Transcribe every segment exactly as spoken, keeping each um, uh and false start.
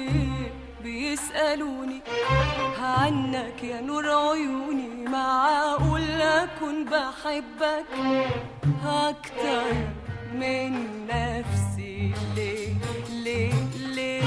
بيسألوني عنك يا نور عيوني، معقول أكون بحبك أكتر من نفسي؟ ليه ليه ليه؟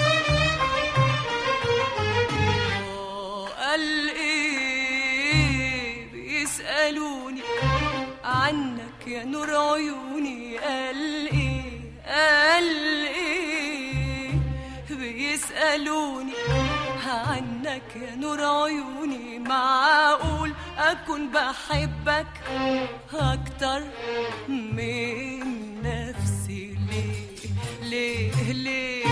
قال إيه بيسألوني عنك يا نور عيوني، قال إيه قال إيه بيسألوني عنك يا نور عيوني، معقول أكون بحبك أكتر من نفسي؟ ليه ليه ليه؟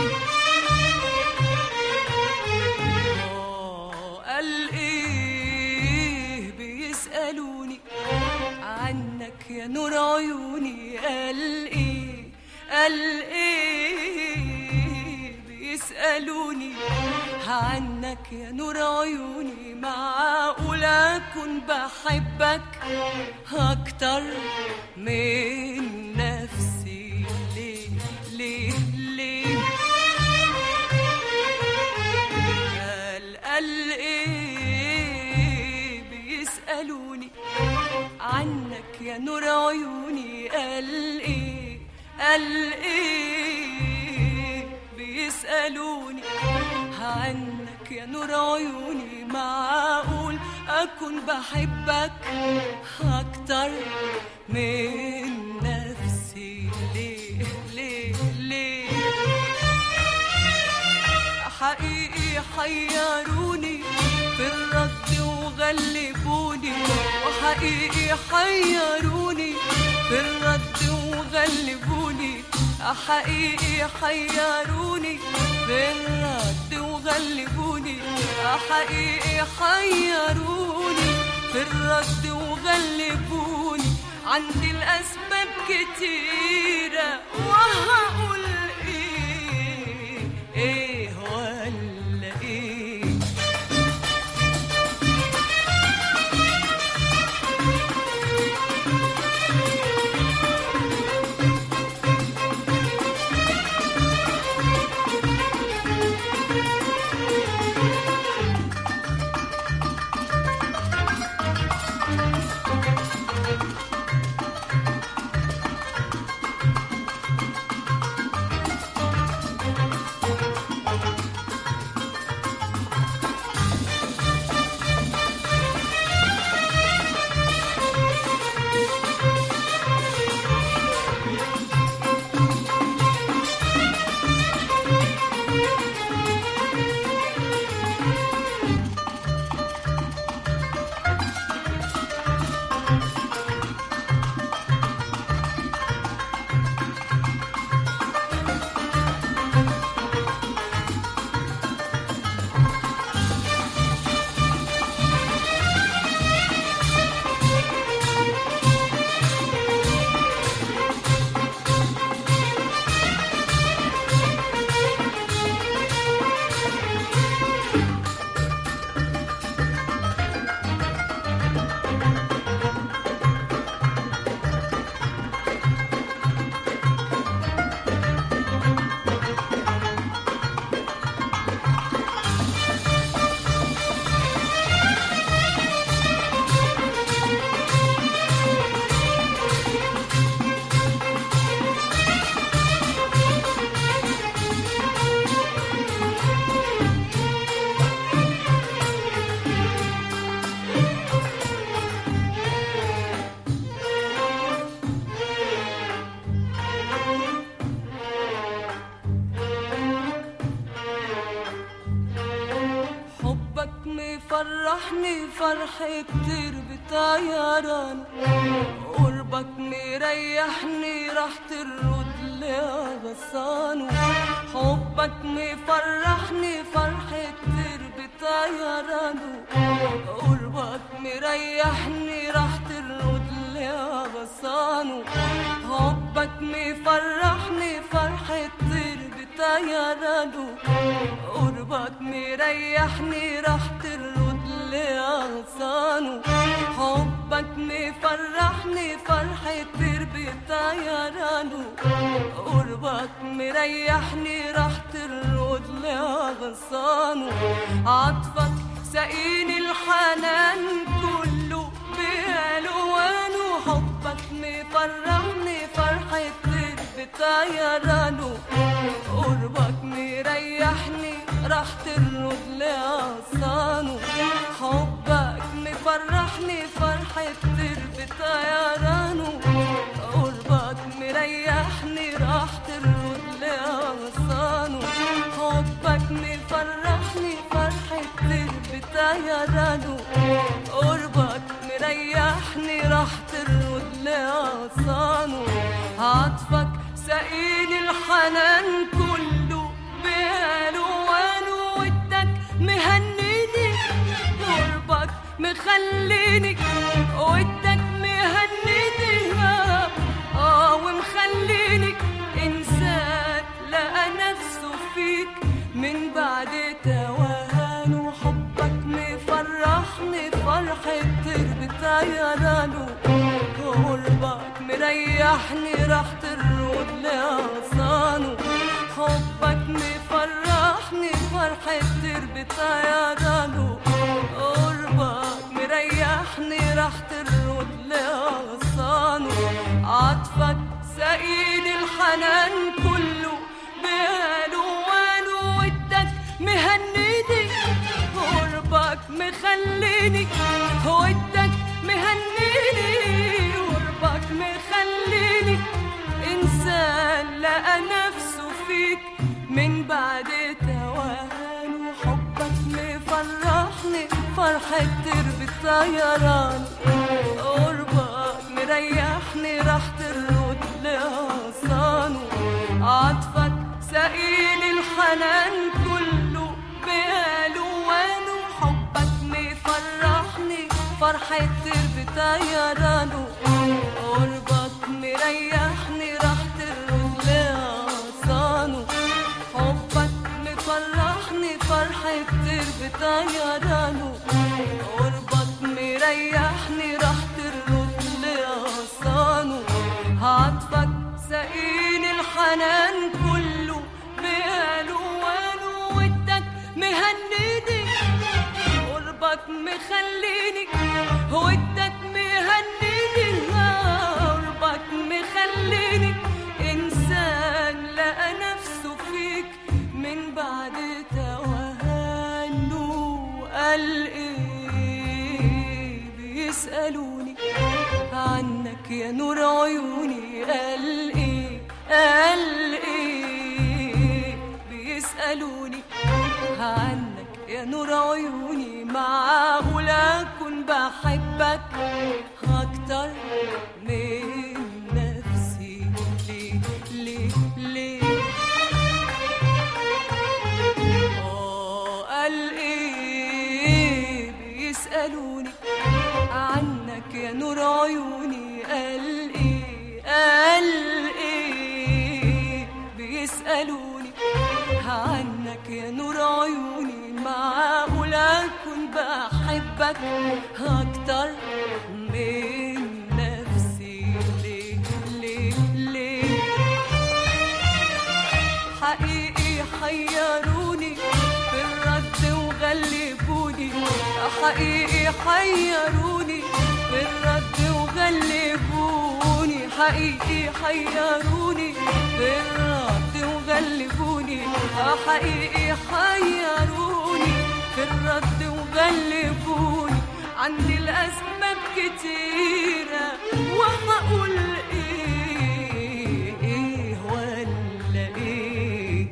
قال إيه بيسألوني عنك يا نور عيوني، قال إيه قال إيه بيسألوني عنك يا نور عيوني، معقول أكون بحبك أكتر من نفسي؟ ليه ليه ليه؟ قال قال إيه بيسألوني عنك يا نور عيوني، قال إيه قال إيه بيسألوني عنك يا نور عيوني، معقول أكون بحبك أكتر من نفسي؟ ليه ليه ليه؟ حقيقي حيروني في الرد وغلبوني، وحقيقي حيروني في الرد وغلبوني، حقيقي حيروني في الرد وغلبوني، حقيقي حيروني في الرد وغلبوني. عندي الأسباب كتيرة وهقول إيه إيه ولا إيه؟ فرحني فرح كتير بطيران، قربك مريحني راح ترد لي غصان، حبك مفرحني فرح كتير بطيران، قربك مريحني راح ترد لي غصان، حبك مفرحني فرح كتير بطيران، قربك مريحني راح ترد لي غصان، حبك مفرحني فرح كتير بطيران، قربك مريحني راح ترد لي غصانه. عطفك سقيني الحنان كله بألوانه، حبك مفرحني فرحة طير بطيرانه. قربك مريحني راحة الرد لغصانه. حبك مفرحني فرحة طير بطيرانه. قربك مريحني راحة الرد لغصانه. حبك مفرحني فرحة طير بطيرانه. قربك مريحني راحة الرد لغصانه. عطفك سقيني الحنان كله بألوانه. ودك مهنيني قربك مخليني. ودك مهنيني اه ومخليني انسان لقى نفسه فيك من بعد توهانه. حبك مفرحني فرحة طير بطيرانه. قربك مريحني راحة الرد لغصانه. حبك مفرحني فرحة طير بطيرانه. قربك مريحني راحة الرد لغصانه. عطفك سقيني الحنان كله بألوانه. ودك مهنيني قربك مخليني. ودك مهنيني قربك مخليني إنسان لقى نفسه فيك من بعد توهانه. حبك مفرحني فرحة طير بالطيران. قربك مريحني راحة الرد لغصانه. عطفك سقيني الحنان كله بألوانه. حبك مفرحني فرحة طير بطيرانه. قربك مريحني راحة الرد لغصانه. حبك مفرحني فرحة طير بطيرانه. قربك مريحني راحة الرد لغصانه. عطفك سقيني الحنان كله بألوانه. ودك مهنيني قربك مخليني. ودك مهنيني قربك مخليني إنسان لقى نفسه فيك من بعد توهانه. قال إيه بيسألوني عنك يا نور عيوني. قال إيه قال إيه بيسألوني عنك يا نور عيوني. معقول أكون بحبك أكتر من نفسي؟ ليه ليه ليه آه قال إيه بيسألوني عنك يا نور عيوني. قال إيه قال إيه بيسألوني عنك يا نور عيوني. معقول أكون بحبك أكتر من نفسي؟ ليه ليه ليه حقيقي حيروني في الرد وغلبوني. حقيقي حيروني في الرد وغلبوني. حقيقي حيروني في الرد وغلبوني. حقيقي حيروني في الرد وغلبوني. عندي الأسباب كتيرة وهقول إيه إيه ولا إيه.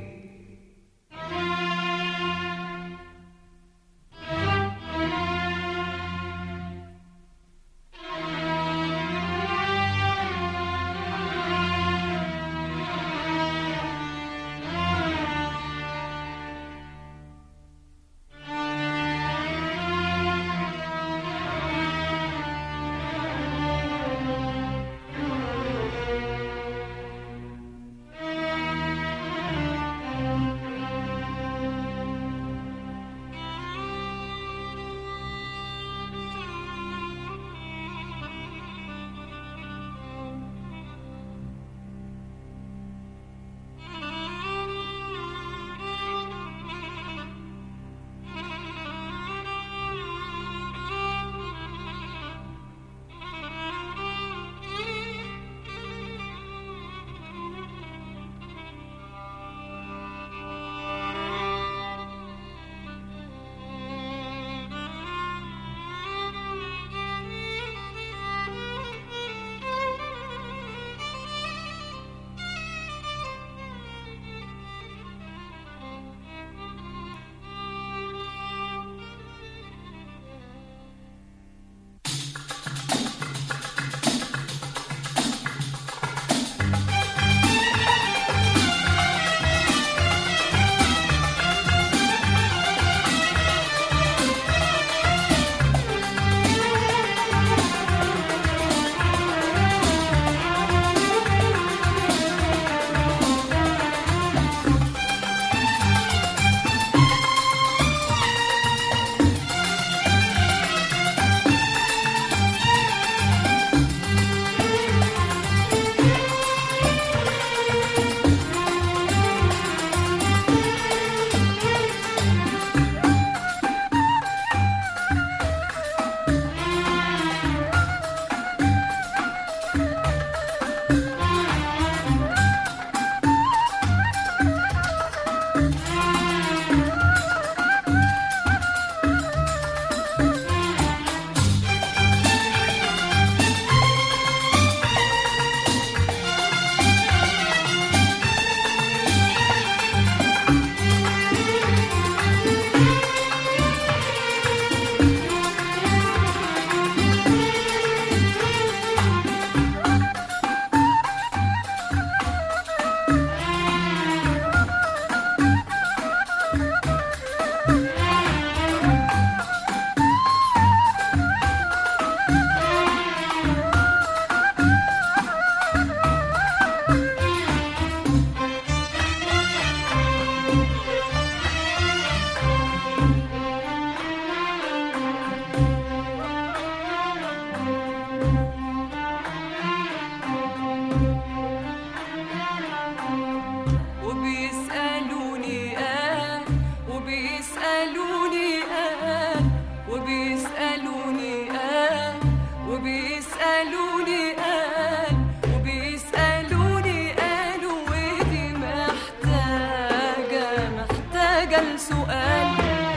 وبيسألوني قال وبيسألوني قال وبيسألوني قال وبيسألوني قالوا ودي محتاجة محتاجة لسؤال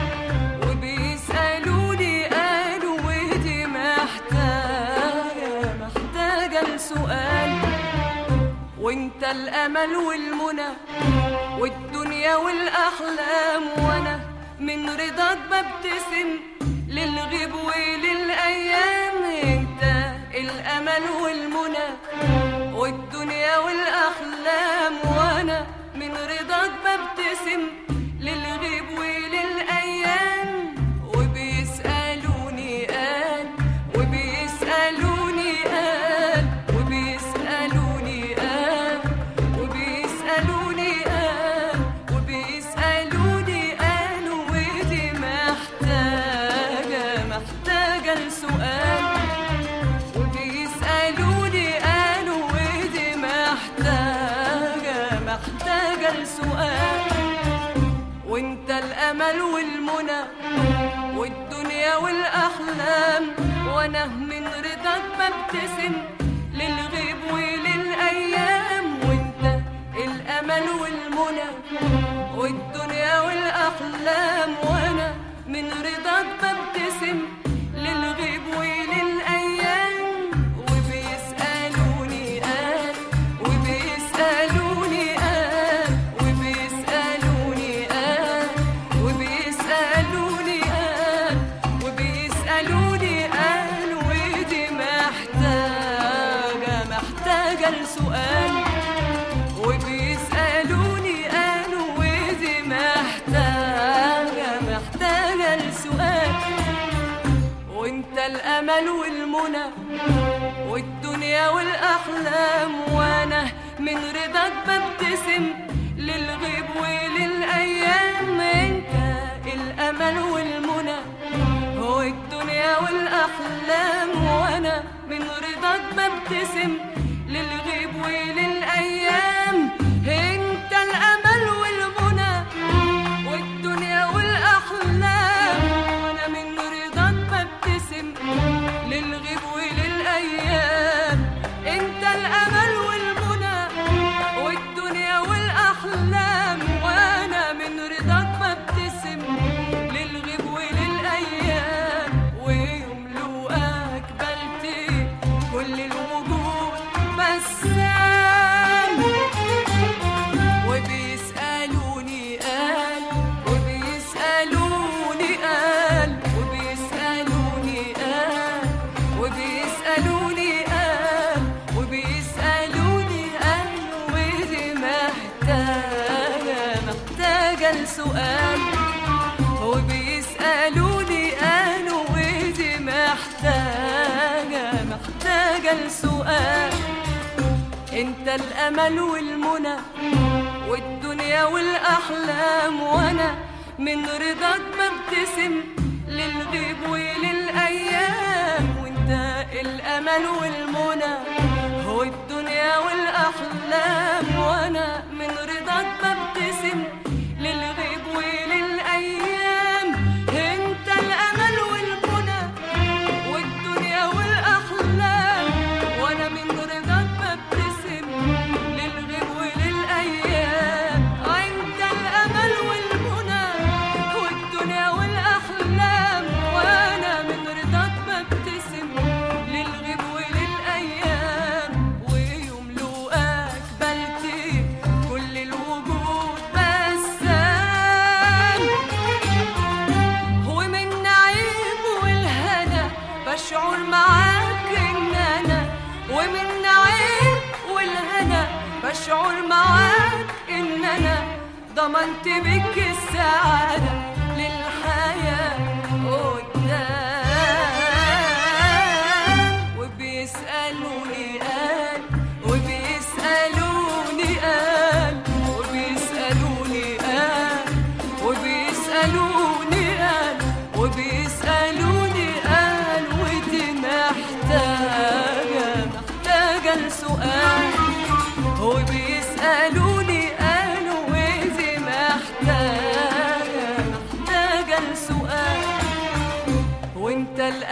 وبيسألوني قالوا ودي محتاجة محتاجة لسؤال وانت الأمل والمنى والدنيا والأحلام وأنا من رضاك ببتسم للغيب وللأيام انت الأمل والمنى والدنيا والأحلام وأنا من رضاك ببتسم للغيب وللأيام وبيسألوني قال وبيسألوني قال وبيسألوني قال وبيسألوني قال وبيسألوني قالوا ودي محتاجة محتاجة لسؤال وبيسألوني قالوا ودي محتاجة محتاجة لسؤال وانت الأمل والمنى والدنيا والأحلام وانا من رضاك ببتسم للغيب وللأيام وانت الأمل والمنى والدنيا والأحلام وانا من رضاك ببتسم للغيب وللأيام وبيسألوني قال وبيسألوني قال وبيسألوني قال وبيسألوني قال وبيسألوني قال ودي محتاجة محتاجة لسؤال وبيسألوني قالوا ودي محتاجة محتاجة لسؤال وانت الأمل والمنى والدنيا والأحلام وانا من رضاك ببتسم للغيب وللأيام انت الأمل والمنى والدنيا والأحلام وانا من رضاك ببتسم للغيب وللأيام انت الأمل والمنى والدنيا والأحلام وانا من رضاك ببتسم للغيب وللأيام انت الأمل والمنى والدنيا والأحلام وانا من رضاك ببتسم للغيب وللأيام ويملؤك بلتي كل الوجود بسام وبيسألوني قال وبيسألوني قال وبيسألوني قال وبيسألوني قال وبيسألوني قال ودي محتاجة محتاجة لسؤال وبيسألوني قالوا ودي محتاجة محتاجة لسؤال انت الأمل والمنى والدنيا والأحلام وانا من رضاك ببتسم للغيب وللأيام وانت الأمل والمنى والدنيا والأحلام وانا من رضاك ببتسم للغيب وللأيام انت الأمل والمنى والدنيا والأحلام وانا من رضاك ببتسم للغيب وللأيام انت الأمل والمنى والدنيا والأحلام وانا من رضاك ببتسم للغيب وللأيام ويملؤك بلتي كل الوجود بسام ومن نعيم والهنا بشعر معاك ان انا ومن نعيم والهنا بشعر معاك ان انا ضمنت بك السعادة للحياة قدام وبيسألوني قال وبيسألوني قال وبيسألوني قال وبيسألوني قال وبيسألوني قال ودي محتاجة محتاجة لسؤال وبيسألوني قالوا ودي محتاجة محتاجة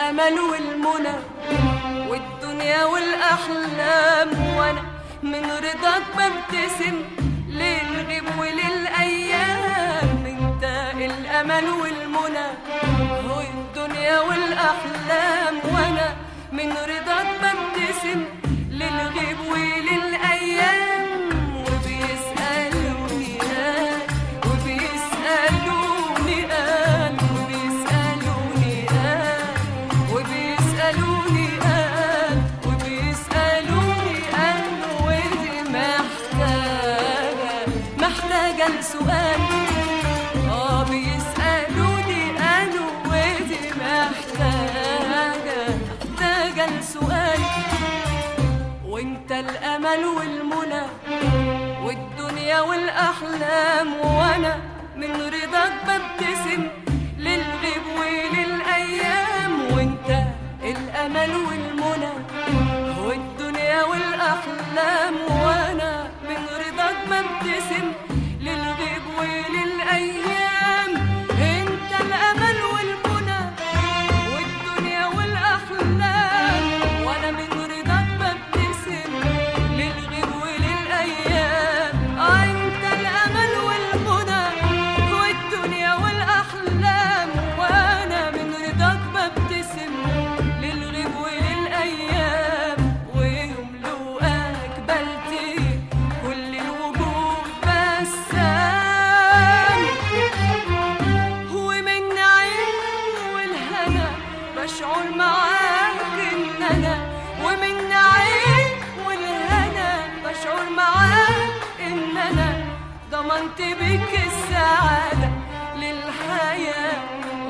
الأمل والمنى والدنيا والأحلام، وأنا من رضاك ببتسم للغيب وللأيام. انت الأمل والمنى والدنيا والأحلام، وأنا من رضاك ببتسم للغيب وللأيام. وبيسألوني قال وبيسألوني قال وبيسألوني قال وبيسألوني قال وبيسألوني قال ودي محتاجة محتاجة لسؤال. اه بيسألوني قالوا ودي محتاجة محتاجة لسؤال. وانت الأمل والمنى والدنيا والأحلام، وأنا من رضاك ببتسم للغيب وللأيام. وانت الأمل والمنى والدنيا والأحلام، وأنا من رضاك ببتسم للغيب وللأيام. انت الأمل والمنى والدنيا والأحلام، وأنا من رضاك ببتسم للغيب وللأيام. آه انت الأمل والمنى والدنيا والأحلام، وأنا من رضاك ببتسم للغيب وللأيام. ويملؤك بلتي كل الوجود بسام، ومن نعيم والهنا بشعر معاك إن أنا ومن نعيم والهنا بشعر معاك إن أنا ضمنت بك السعادة للحياة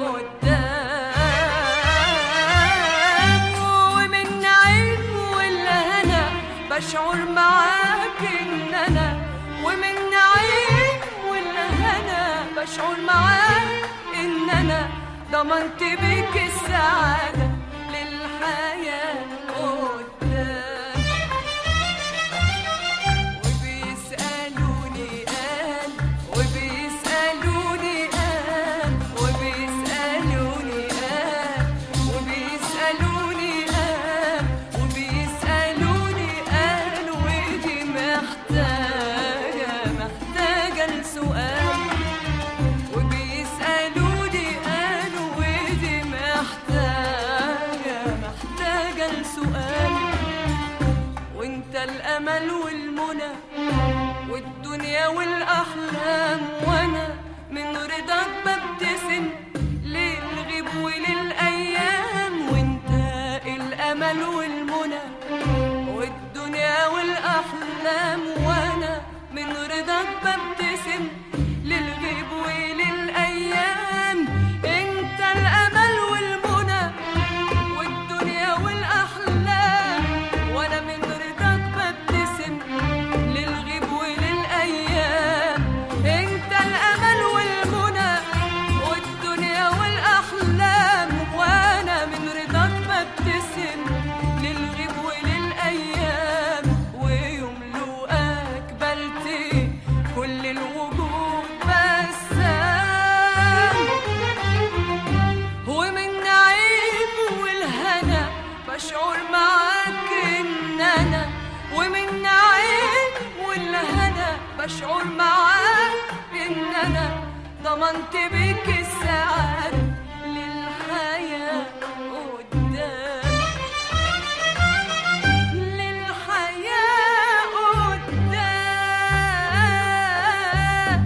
قدام. ومن نعيم والهنا بشعر معاك إن أنا ومن نعيم والهنا بشعر معاك إن أنا ضمنت بك السعادة للحياة قدام. وبيسألوني قال وبيسألوني قال وبيسألوني قال وبيسألوني قال وبيسألوني قال ودي محتاجة محتاجة لسؤال. وبيسألوني قال ودي محتاجة محتاجة لسؤال. وانت الأمل والمنى والدنيا والأحلام، وأنا من رضاك ببتسم للغيب وللأيام. وانت الأمل والمنى والدنيا والأحلام، وأنا من رضاك ببتسم للغيب وللأيام. انت الأمل والمنى والدنيا والأحلام، وأنا من رضاك ببتسم للغيب وللأيام. انت الأمل والمنى والدنيا والأحلام، وأنا من رضاك ببتسم للغيب وللأيام. ويملؤك بلتي كل الوجود بسام، ومن نعيم والهنا بشعر معاك إن أنا ومن نعيم والهنا بشعر معاك إن أنا ضمنت بك السعادة للحياة قدام للحياة قدام.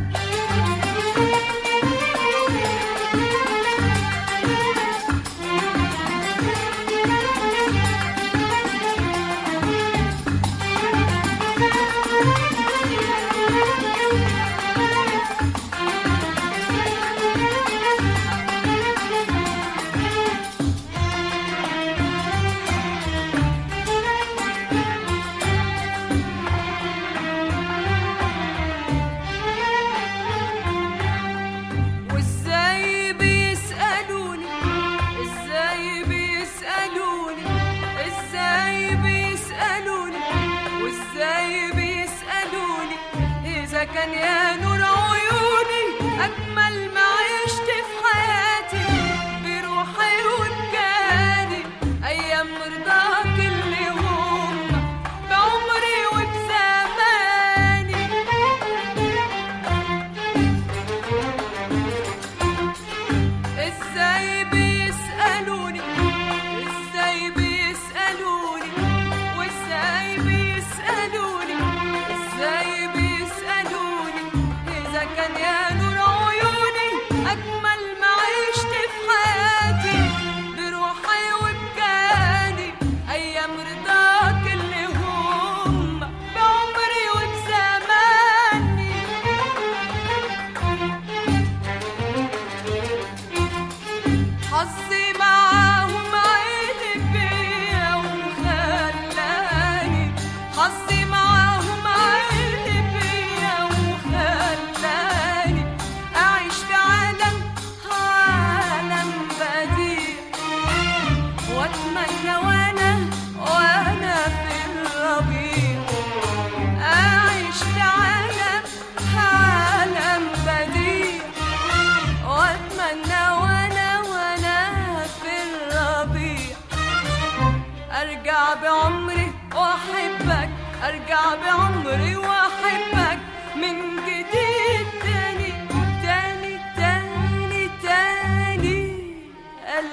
ارجع بعمري واحبك، ارجع بعمري واحبك من جديد تاني تاني تاني تاني. قال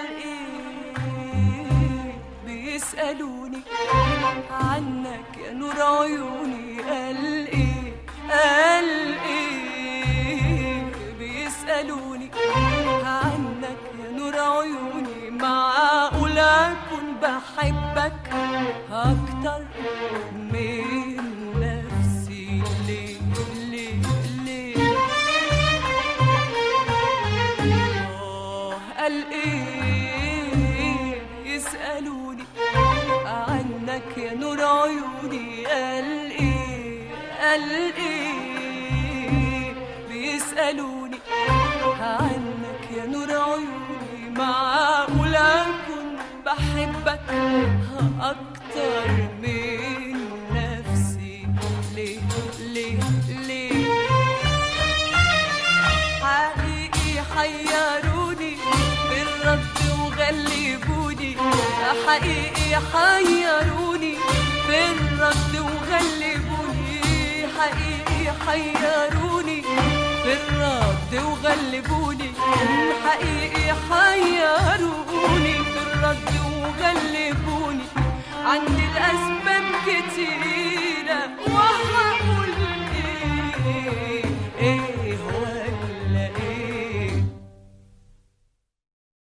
ايه بيسألوني عنك يا نور عيوني، قال ايه قال ايه بيسألوني عنك يا نور عيوني. معقول اكون بحبك اكتر من نفسي؟ ليه ليه ليه؟ آه قال ايه يسألوني عنك يا نور عيوني، قال ايه قال ايه بيسألوني عنك يا نور عيوني. معقول اكون بحبك اكتر من نفسي؟ ليه ليه ليه؟ حقيقي حيروني في الرد وغلبوني، حقيقي حيروني في الرد وغلبوني، حقيقي حيروني في الرد وغلبوني، حقيقي حيروني في الرد وغلبوني. عندي الأسباب كتير